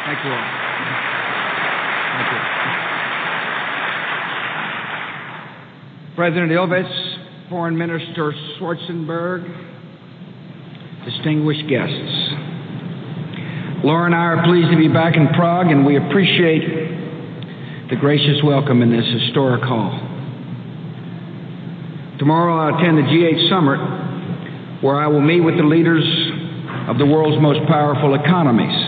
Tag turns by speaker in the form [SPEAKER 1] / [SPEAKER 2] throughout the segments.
[SPEAKER 1] Thank you all. Thank you. President Ilves, Foreign Minister Schwarzenberg, distinguished guests. Laura and I are pleased to be back in Prague, and we appreciate the gracious welcome in this historic hall. Tomorrow I'll attend the G8 Summit, where I will meet with the leaders of the world's most powerful economies.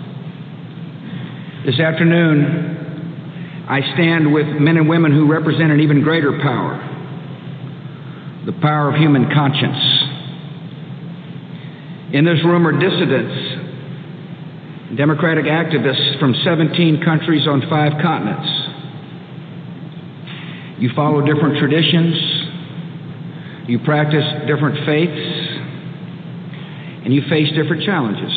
[SPEAKER 1] This afternoon, I stand with men and women who represent an even greater power, the power of human conscience. In this room are dissidents, democratic activists from 17 countries on 5 continents. You follow different traditions, you practice different faiths, and you face different challenges.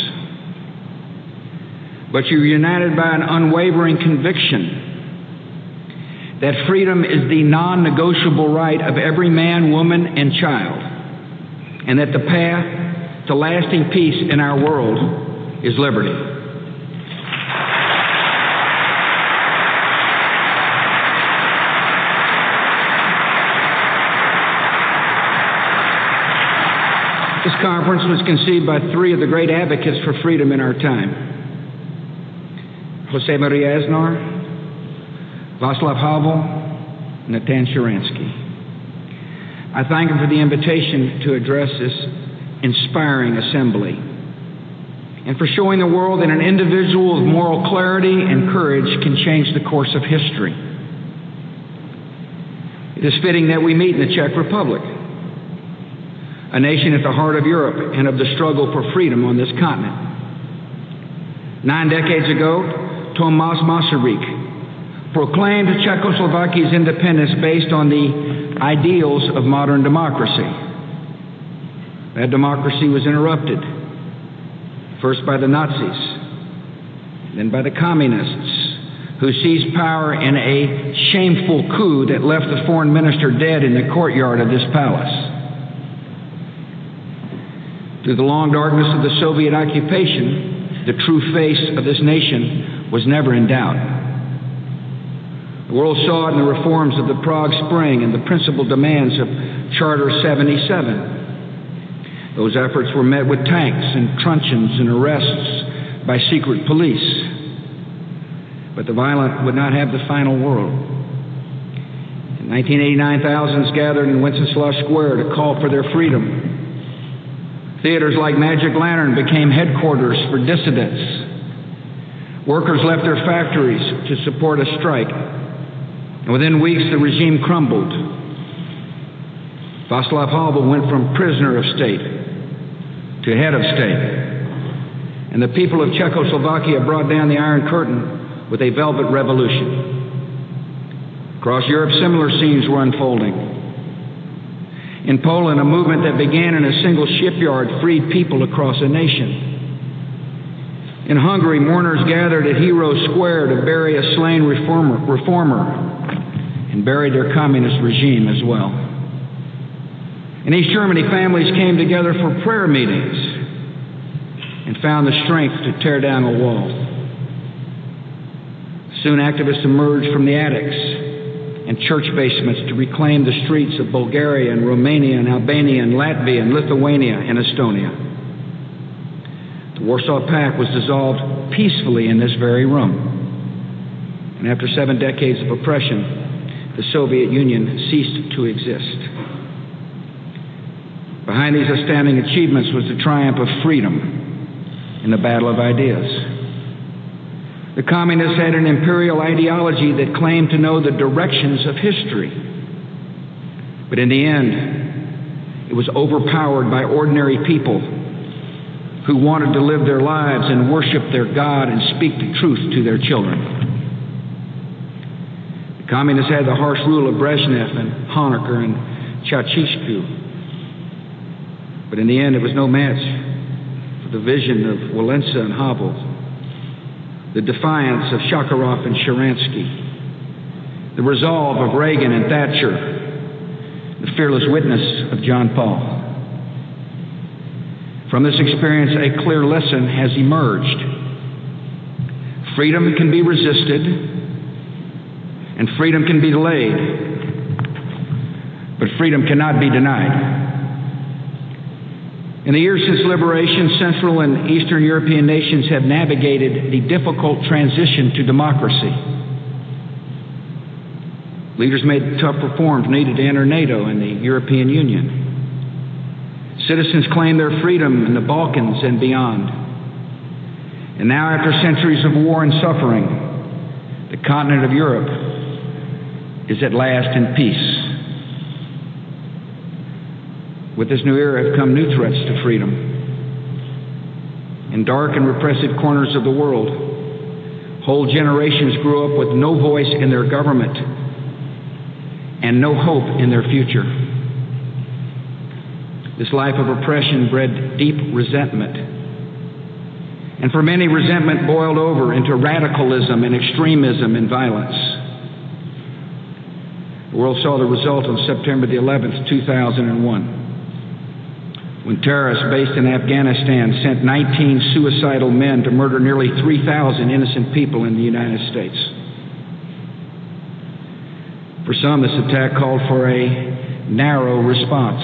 [SPEAKER 1] But you're united by an unwavering conviction that freedom is the non-negotiable right of every man, woman, and child, and that the path to lasting peace in our world is liberty. This conference was conceived by 3 of the great advocates for freedom in our time: Jose Maria Aznar, Václav Havel, and Natan Sharansky. I thank him for the invitation to address this inspiring assembly, and for showing the world that an individual with moral clarity and courage can change the course of history. It is fitting that we meet in the Czech Republic, a nation at the heart of Europe and of the struggle for freedom on this continent. 9 decades ago, Tomáš Masaryk proclaimed Czechoslovakia's independence based on the ideals of modern democracy. That democracy was interrupted, first by the Nazis, then by the communists, who seized power in a shameful coup that left the foreign minister dead in the courtyard of this palace. Through the long darkness of the Soviet occupation, the true face of this nation was never in doubt. The world saw it in the reforms of the Prague Spring and the principal demands of Charter 77. Those efforts were met with tanks and truncheons and arrests by secret police. But the violent would not have the final word. In 1989, thousands gathered in Wenceslas Square to call for their freedom. Theaters like Magic Lantern became headquarters for dissidents. Workers left their factories to support a strike, and within weeks the regime crumbled. Václav Havel went from prisoner of state to head of state, and the people of Czechoslovakia brought down the Iron Curtain with a velvet revolution. Across Europe, similar scenes were unfolding. In Poland, a movement that began in a single shipyard freed people across a nation. In Hungary, mourners gathered at Hero Square to bury a slain reformer and buried their communist regime as well. In East Germany, families came together for prayer meetings and found the strength to tear down a wall. Soon activists emerged from the attics and church basements to reclaim the streets of Bulgaria and Romania and Albania and Latvia and Lithuania and Estonia. The Warsaw Pact was dissolved peacefully in this very room. And after 7 decades of oppression, the Soviet Union ceased to exist. Behind these astounding achievements was the triumph of freedom in the battle of ideas. The communists had an imperial ideology that claimed to know the directions of history. But in the end, it was overpowered by ordinary people who wanted to live their lives and worship their God and speak the truth to their children. The communists had the harsh rule of Brezhnev and Honecker and Ceausescu. But in the end, it was no match for the vision of Walesa and Havel, the defiance of Sakharov and Sharansky, the resolve of Reagan and Thatcher, the fearless witness of John Paul. From this experience, a clear lesson has emerged. Freedom can be resisted, and freedom can be delayed, but freedom cannot be denied. In the years since liberation, Central and Eastern European nations have navigated the difficult transition to democracy. Leaders made tough reforms needed to enter NATO and the European Union. Citizens claimed their freedom in the Balkans and beyond. And now, after centuries of war and suffering, the continent of Europe is at last in peace. With this new era have come new threats to freedom. In dark and repressive corners of the world, whole generations grew up with no voice in their government and no hope in their future. This life of oppression bred deep resentment. And for many, resentment boiled over into radicalism and extremism and violence. The world saw the result on September the 11th, 2001. When terrorists based in Afghanistan sent 19 suicidal men to murder nearly 3,000 innocent people in the United States. For some, this attack called for a narrow response.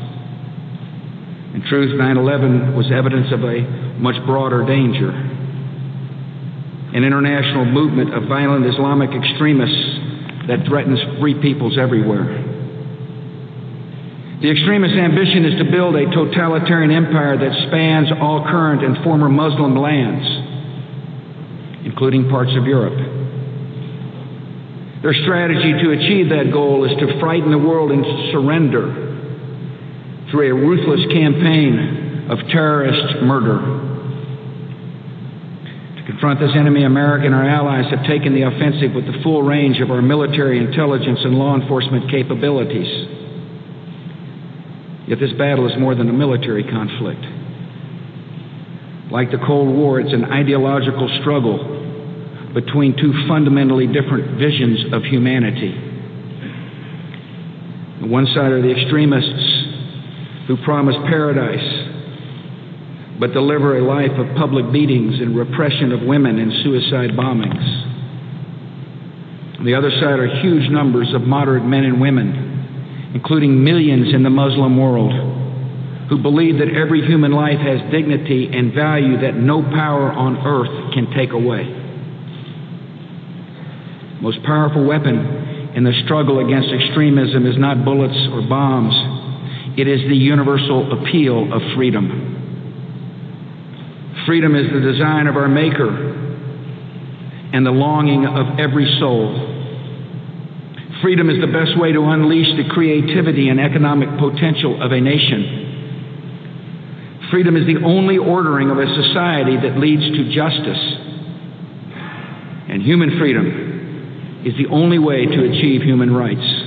[SPEAKER 1] In truth, 9/11 was evidence of a much broader danger, an international movement of violent Islamic extremists that threatens free peoples everywhere. The extremist ambition is to build a totalitarian empire that spans all current and former Muslim lands, including parts of Europe. Their strategy to achieve that goal is to frighten the world into surrender through a ruthless campaign of terrorist murder. To confront this enemy, America and our allies have taken the offensive with the full range of our military, intelligence, and law enforcement capabilities. Yet this battle is more than a military conflict. Like the Cold War, it's an ideological struggle between two fundamentally different visions of humanity. On one side are the extremists who promise paradise, but deliver a life of public beatings and repression of women and suicide bombings. On the other side are huge numbers of moderate men and women, including millions in the Muslim world, who believe that every human life has dignity and value that no power on earth can take away. The most powerful weapon in the struggle against extremism is not bullets or bombs. It is the universal appeal of freedom. Freedom is the design of our Maker and the longing of every soul. Freedom is the best way to unleash the creativity and economic potential of a nation. Freedom is the only ordering of a society that leads to justice. And human freedom is the only way to achieve human rights.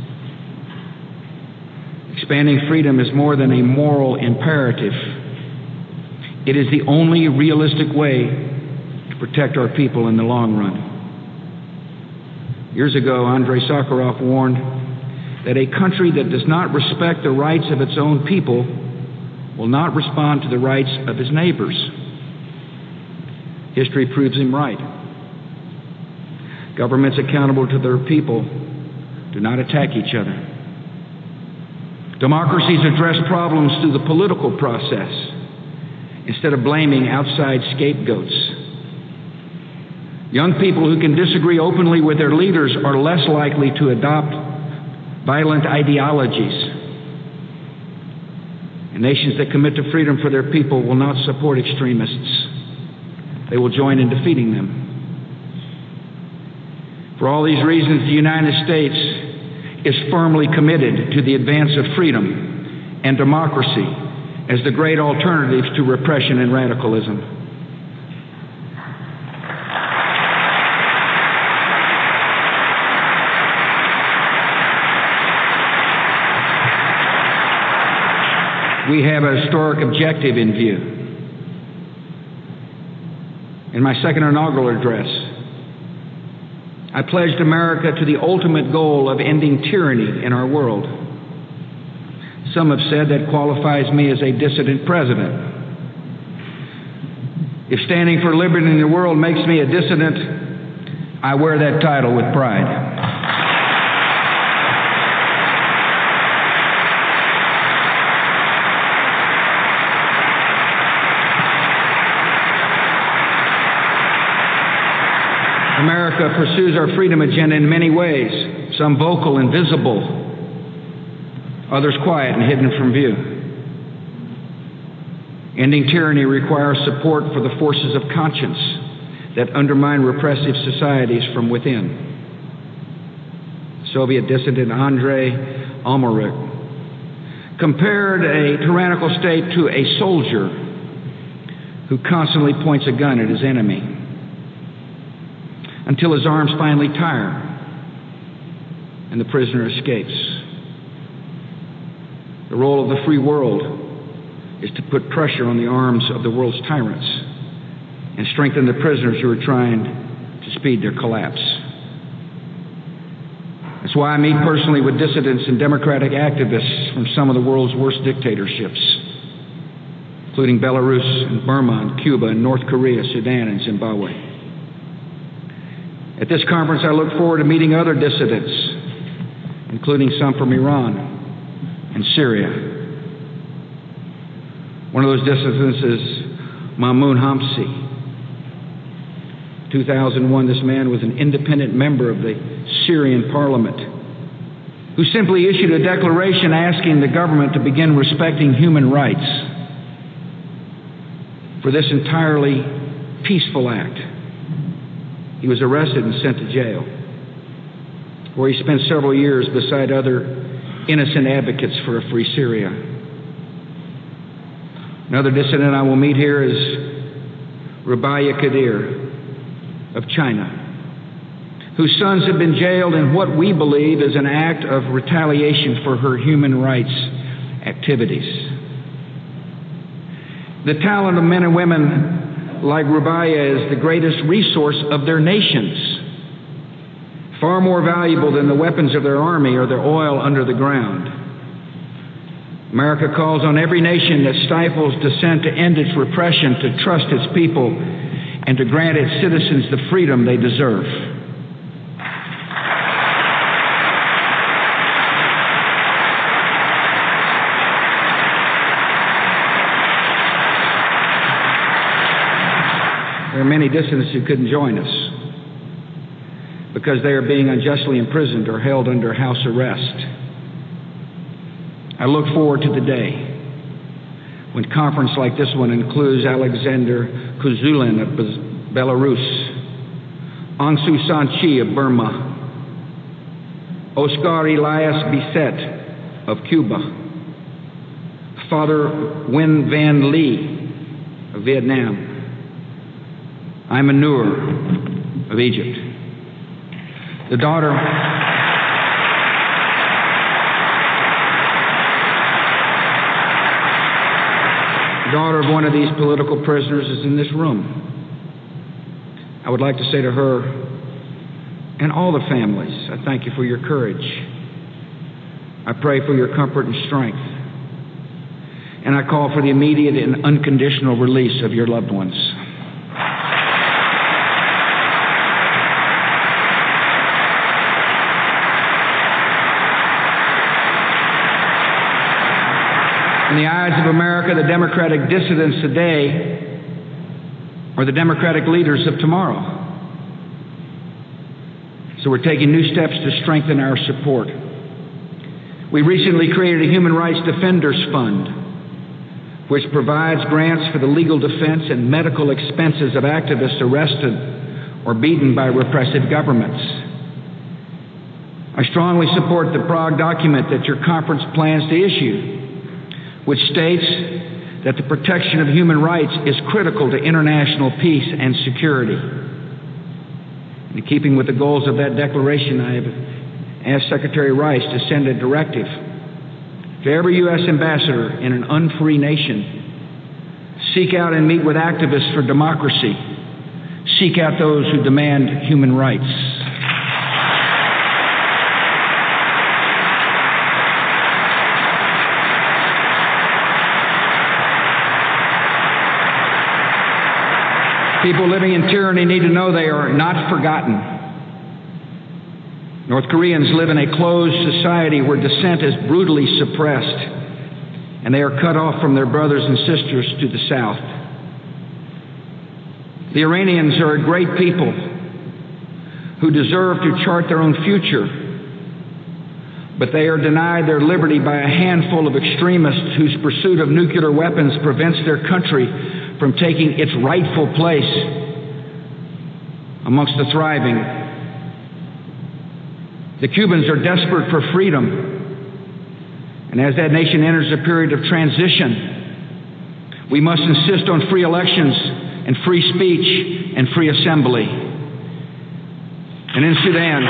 [SPEAKER 1] Expanding freedom is more than a moral imperative. It is the only realistic way to protect our people in the long run. Years ago, Andrei Sakharov warned that a country that does not respect the rights of its own people will not respond to the rights of its neighbors. History proves him right. Governments accountable to their people do not attack each other. Democracies address problems through the political process instead of blaming outside scapegoats. Young people who can disagree openly with their leaders are less likely to adopt violent ideologies. And nations that commit to freedom for their people will not support extremists. They will join in defeating them. For all these reasons, the United States is firmly committed to the advance of freedom and democracy as the great alternatives to repression and radicalism. We have a historic objective in view. In my second inaugural address, I pledged America to the ultimate goal of ending tyranny in our world. Some have said that qualifies me as a dissident president. If standing for liberty in the world makes me a dissident, I wear that title with pride. America pursues our freedom agenda in many ways, some vocal and visible, others quiet and hidden from view. Ending tyranny requires support for the forces of conscience that undermine repressive societies from within. Soviet dissident Andrei Amalrik compared a tyrannical state to a soldier who constantly points a gun at his enemy until his arms finally tire and the prisoner escapes. The role of the free world is to put pressure on the arms of the world's tyrants and strengthen the prisoners who are trying to speed their collapse. That's why I meet personally with dissidents and democratic activists from some of the world's worst dictatorships, including Belarus and Burma and Cuba and North Korea, Sudan and Zimbabwe. At this conference, I look forward to meeting other dissidents, including some from Iran and Syria. One of those dissidents is Mahmoud Hamsi. In 2001, this man was an independent member of the Syrian parliament who simply issued a declaration asking the government to begin respecting human rights. For this entirely peaceful act, he was arrested and sent to jail, where he spent several years beside other innocent advocates for a free Syria. Another dissident I will meet here is Rabia Kadir of China, whose sons have been jailed in what we believe is an act of retaliation for her human rights activities. The talent of men and women like Rabia is the greatest resource of their nations, far more valuable than the weapons of their army or their oil under the ground. America calls on every nation that stifles dissent to end its repression, to trust its people, and to grant its citizens the freedom they deserve. There are many dissidents who couldn't join us because they are being unjustly imprisoned or held under house arrest. I look forward to the day when a conference like this one includes Alexander Kuzulin of Belarus, Aung San Suu Kyi of Burma, Oscar Elias Bisset of Cuba, Father Nguyen Van Ly of Vietnam, Ayman Noor of Egypt, the daughter of one of these political prisoners is in this room. I would like to say to her and all the families, I thank you for your courage. I pray for your comfort and strength. And I call for the immediate and unconditional release of your loved ones. In the eyes of America, the democratic dissidents today are the democratic leaders of tomorrow. So we're taking new steps to strengthen our support. We recently created a Human Rights Defenders Fund, which provides grants for the legal defense and medical expenses of activists arrested or beaten by repressive governments. I strongly support the Prague document that your conference plans to issue, which states that the protection of human rights is critical to international peace and security. In keeping with the goals of that declaration, I have asked Secretary Rice to send a directive to every U.S. ambassador in an unfree nation. Seek out and meet with activists for democracy. Seek out those who demand human rights. People living in tyranny need to know they are not forgotten. North Koreans live in a closed society where dissent is brutally suppressed, and they are cut off from their brothers and sisters to the south. The Iranians are a great people who deserve to chart their own future, but they are denied their liberty by a handful of extremists whose pursuit of nuclear weapons prevents their country from taking its rightful place amongst the thriving. The Cubans are desperate for freedom, and as that nation enters a period of transition, we must insist on free elections and free speech and free assembly. And in Sudan,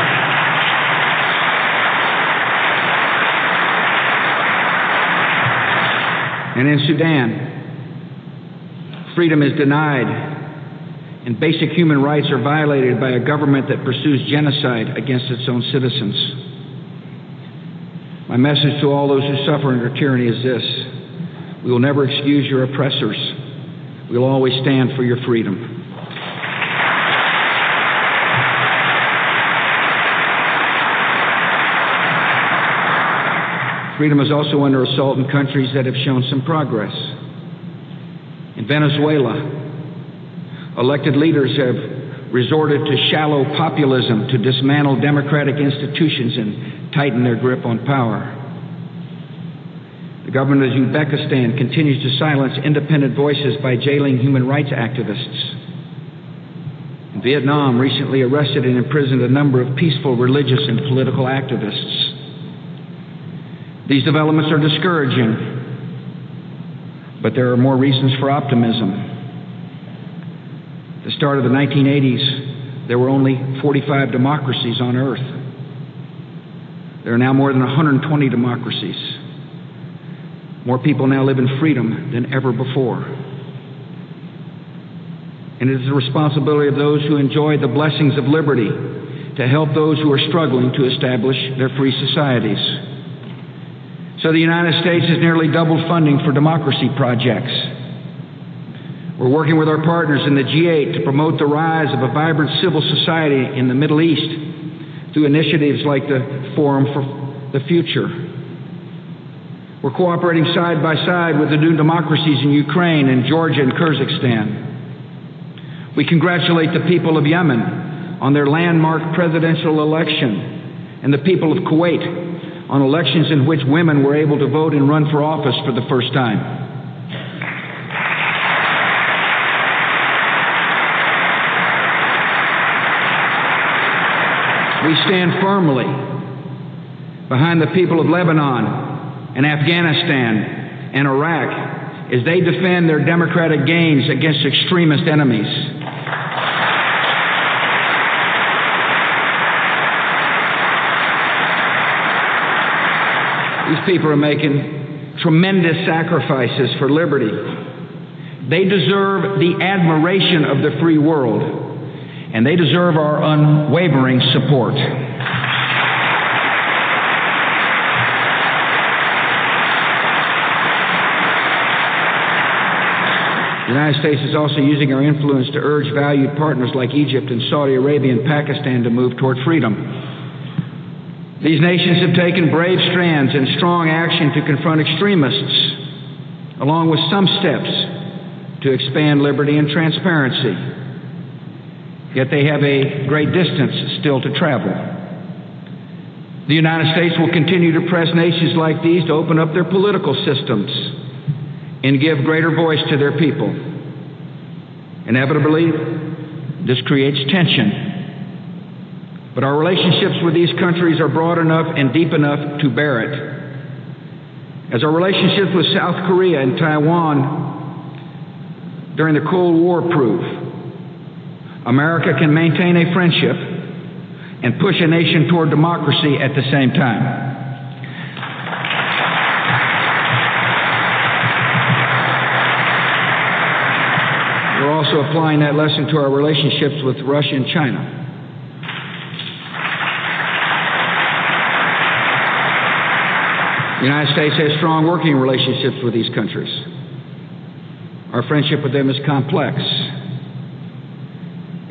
[SPEAKER 1] freedom is denied, and basic human rights are violated by a government that pursues genocide against its own citizens. My message to all those who suffer under tyranny is this: we will never excuse your oppressors. We will always stand for your freedom. Freedom is also under assault in countries that have shown some progress. In Venezuela, elected leaders have resorted to shallow populism to dismantle democratic institutions and tighten their grip on power. The government of Uzbekistan continues to silence independent voices by jailing human rights activists. And Vietnam recently arrested and imprisoned a number of peaceful religious and political activists. These developments are discouraging, but there are more reasons for optimism. At the start of the 1980s, there were only 45 democracies on Earth. There are now more than 120 democracies. More people now live in freedom than ever before. And it is the responsibility of those who enjoy the blessings of liberty to help those who are struggling to establish their free societies. So the United States has nearly doubled funding for democracy projects. We're working with our partners in the G8 to promote the rise of a vibrant civil society in the Middle East through initiatives like the Forum for the Future. We're cooperating side by side with the new democracies in Ukraine and Georgia and Kyrgyzstan. We congratulate the people of Yemen on their landmark presidential election and the people of Kuwait on elections in which women were able to vote and run for office for the first time. We stand firmly behind the people of Lebanon and Afghanistan and Iraq as they defend their democratic gains against extremist enemies. These people are making tremendous sacrifices for liberty. They deserve the admiration of the free world, and they deserve our unwavering support. The United States is also using our influence to urge valued partners like Egypt and Saudi Arabia and Pakistan to move toward freedom. These nations have taken brave strands and strong action to confront extremists, along with some steps to expand liberty and transparency. Yet they have a great distance still to travel. The United States will continue to press nations like these to open up their political systems and give greater voice to their people. Inevitably, this creates tension. But our relationships with these countries are broad enough and deep enough to bear it. As our relationships with South Korea and Taiwan during the Cold War prove, America can maintain a friendship and push a nation toward democracy at the same time. We're also applying that lesson to our relationships with Russia and China. The United States has strong working relationships with these countries. Our friendship with them is complex,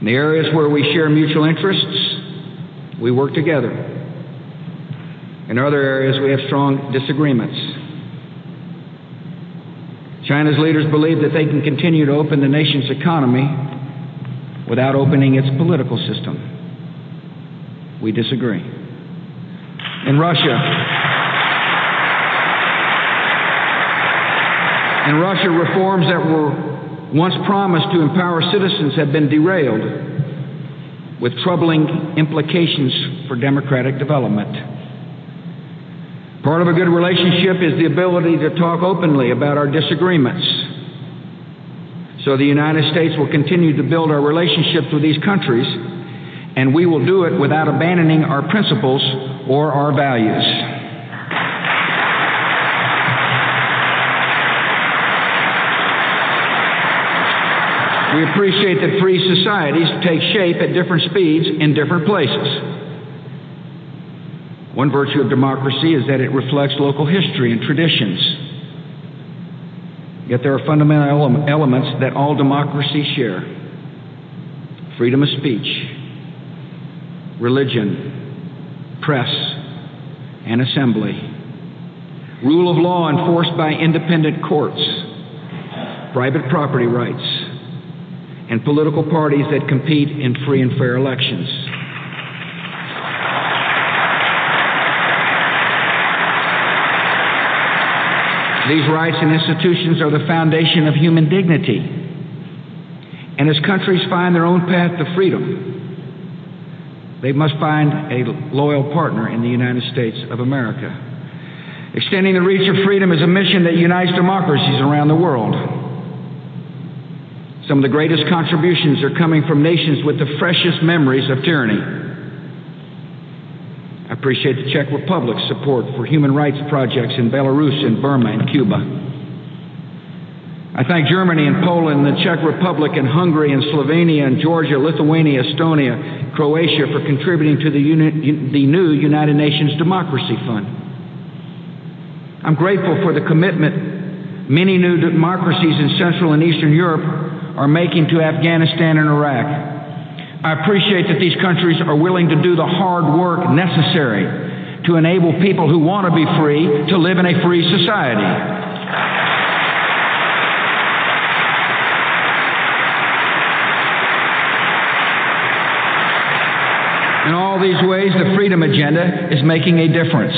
[SPEAKER 1] In the areas where we share mutual interests, we work together. In other areas, we have strong disagreements. China's leaders believe that they can continue to open the nation's economy without opening its political system. We disagree. In Russia, reforms that were once promised to empower citizens have been derailed, with troubling implications for democratic development. Part of a good relationship is the ability to talk openly about our disagreements. So the United States will continue to build our relationships with these countries, and we will do it without abandoning our principles or our values. We appreciate that free societies take shape at different speeds in different places. One virtue of democracy is that it reflects local history and traditions. Yet there are fundamental elements that all democracies share: freedom of speech, religion, press, and assembly, rule of law enforced by independent courts, private property rights, and political parties that compete in free and fair elections. These rights and institutions are the foundation of human dignity. And as countries find their own path to freedom, they must find a loyal partner in the United States of America. Extending the reach of freedom is a mission that unites democracies around the world. Some of the greatest contributions are coming from nations with the freshest memories of tyranny. I appreciate the Czech Republic's support for human rights projects in Belarus and Burma and Cuba. I thank Germany and Poland, the Czech Republic and Hungary and Slovenia and Georgia, Lithuania, Estonia, Croatia for contributing to the new United Nations Democracy Fund. I'm grateful for the commitment many new democracies in Central and Eastern Europe are making to Afghanistan and Iraq. I appreciate that these countries are willing to do the hard work necessary to enable people who want to be free to live in a free society. In all these ways, the Freedom Agenda is making a difference.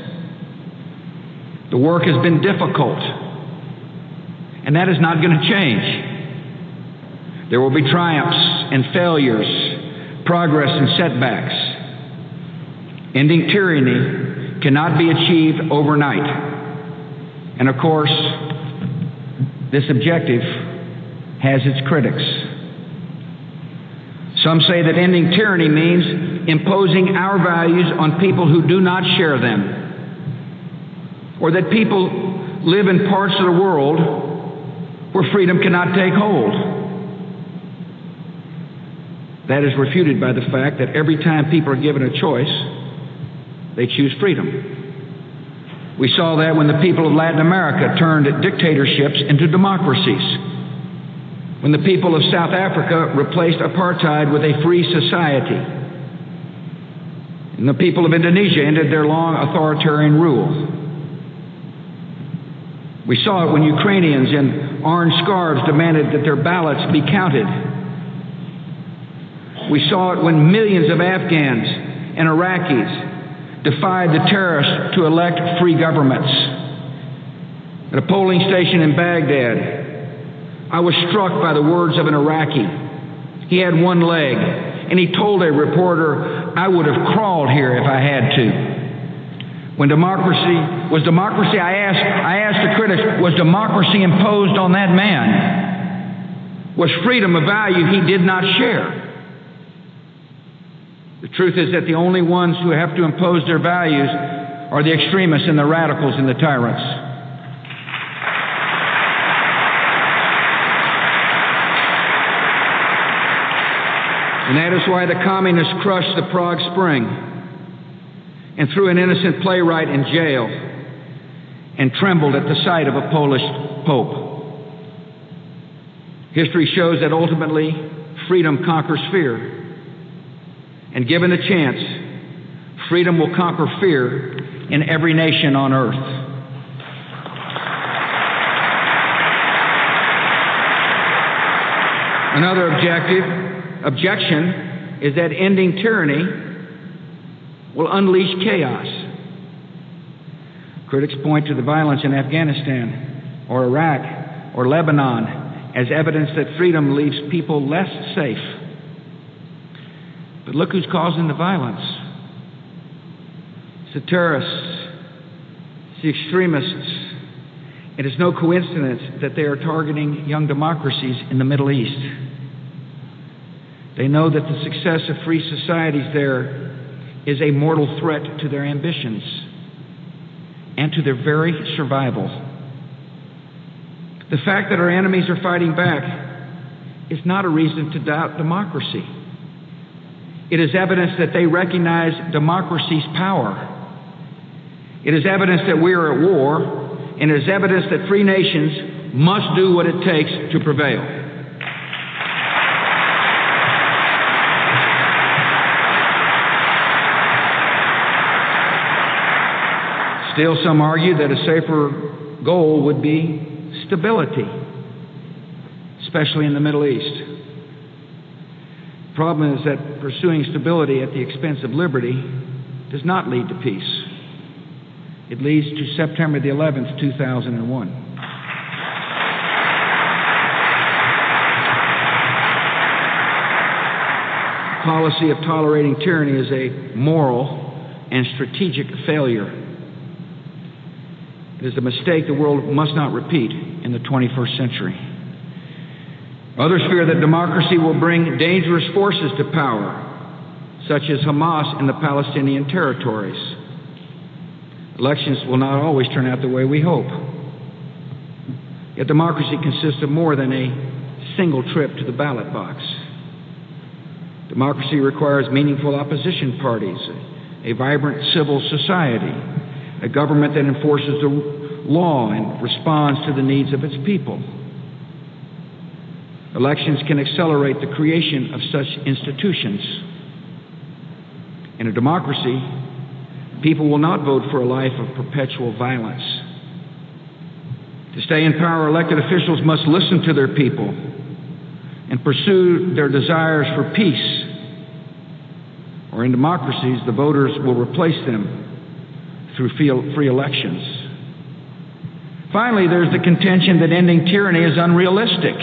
[SPEAKER 1] The work has been difficult, and that is not going to change. There will be triumphs and failures, progress and setbacks. Ending tyranny cannot be achieved overnight. And of course, this objective has its critics. Some say that ending tyranny means imposing our values on people who do not share them, or that people live in parts of the world where freedom cannot take hold. That is refuted by the fact that every time people are given a choice, they choose freedom. We saw that when the people of Latin America turned dictatorships into democracies, when the people of South Africa replaced apartheid with a free society, and the people of Indonesia ended their long authoritarian rule. We saw it when Ukrainians in orange scarves demanded that their ballots be counted. We saw it when millions of Afghans and Iraqis defied the terrorists to elect free governments. At a polling station in Baghdad, I was struck by the words of an Iraqi. He had one leg, and he told a reporter, "I would have crawled here if I had to." When democracy, I asked the critics, was democracy imposed on that man? Was freedom a value he did not share? The truth is that the only ones who have to impose their values are the extremists and the radicals and the tyrants. And that is why the communists crushed the Prague Spring and threw an innocent playwright in jail and trembled at the sight of a Polish pope. History shows that ultimately freedom conquers fear. And given the chance, freedom will conquer fear in every nation on earth. Another objection is that ending tyranny will unleash chaos. Critics point to the violence in Afghanistan or Iraq or Lebanon as evidence that freedom leaves people less safe. But look who's causing the violence. It's the terrorists, it's the extremists. It is no coincidence that they are targeting young democracies in the Middle East. They know that the success of free societies there is a mortal threat to their ambitions and to their very survival. The fact that our enemies are fighting back is not a reason to doubt democracy. It is evidence that they recognize democracy's power. It is evidence that we are at war, and it is evidence that free nations must do what it takes to prevail. Still, some argue that a safer goal would be stability, especially in the Middle East. The problem is that pursuing stability at the expense of liberty does not lead to peace. It leads to September the 11th, 2001. The policy of tolerating tyranny is a moral and strategic failure. It is a mistake the world must not repeat in the 21st century. Others fear that democracy will bring dangerous forces to power, such as Hamas in the Palestinian territories. Elections will not always turn out the way we hope. Yet democracy consists of more than a single trip to the ballot box. Democracy requires meaningful opposition parties, a vibrant civil society, a government that enforces the law and responds to the needs of its people. Elections can accelerate the creation of such institutions. In a democracy, people will not vote for a life of perpetual violence. To stay in power, elected officials must listen to their people and pursue their desires for peace. Or in democracies, the voters will replace them through free elections. Finally, there's the contention that ending tyranny is unrealistic.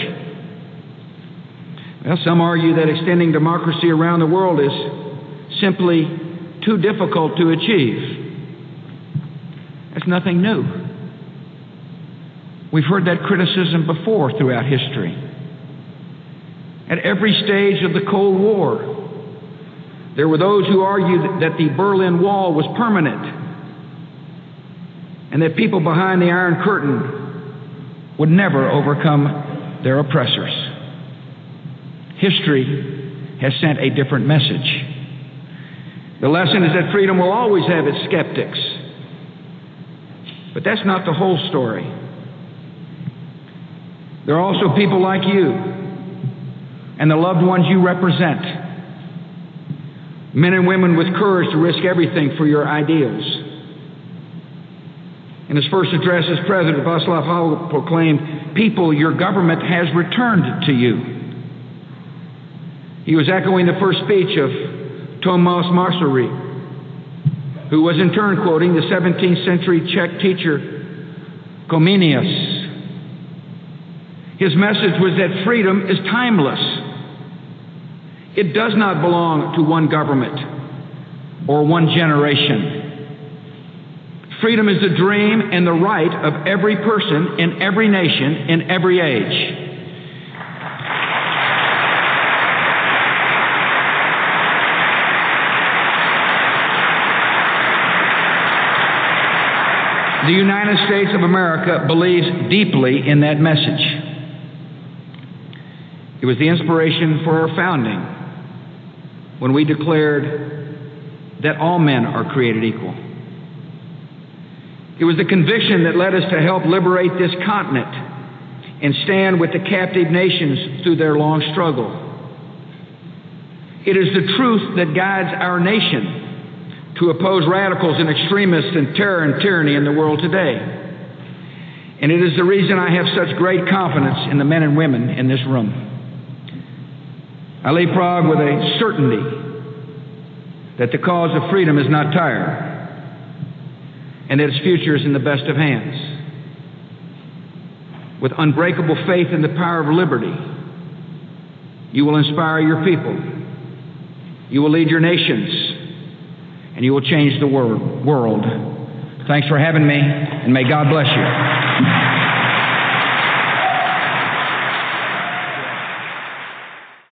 [SPEAKER 1] Well, some argue that extending democracy around the world is simply too difficult to achieve. That's nothing new. We've heard that criticism before throughout history. At every stage of the Cold War, there were those who argued that the Berlin Wall was permanent and that people behind the Iron Curtain would never overcome their oppressors. History has sent a different message. The lesson is that freedom will always have its skeptics. But that's not the whole story. There are also people like you and the loved ones you represent. Men and women with courage to risk everything for your ideals. In his first address as president, Václav Havel proclaimed, "People, your government has returned to you." He was echoing the first speech of Tomáš Masaryk, who was in turn quoting the 17th century Czech teacher Comenius. His message was that freedom is timeless. It does not belong to one government or one generation. Freedom is the dream and the right of every person in every nation in every age. The United States of America believes deeply in that message. It was the inspiration for our founding when we declared that all men are created equal. It was the conviction that led us to help liberate this continent and stand with the captive nations through their long struggle. It is the truth that guides our nation to oppose radicals and extremists and terror and tyranny in the world today. And it is the reason I have such great confidence in the men and women in this room. I leave Prague with a certainty that the cause of freedom is not tired and that its future is in the best of hands. With unbreakable faith in the power of liberty, you will inspire your people, you will lead your nations, and you will change the world. Thanks for having me, and may God bless you.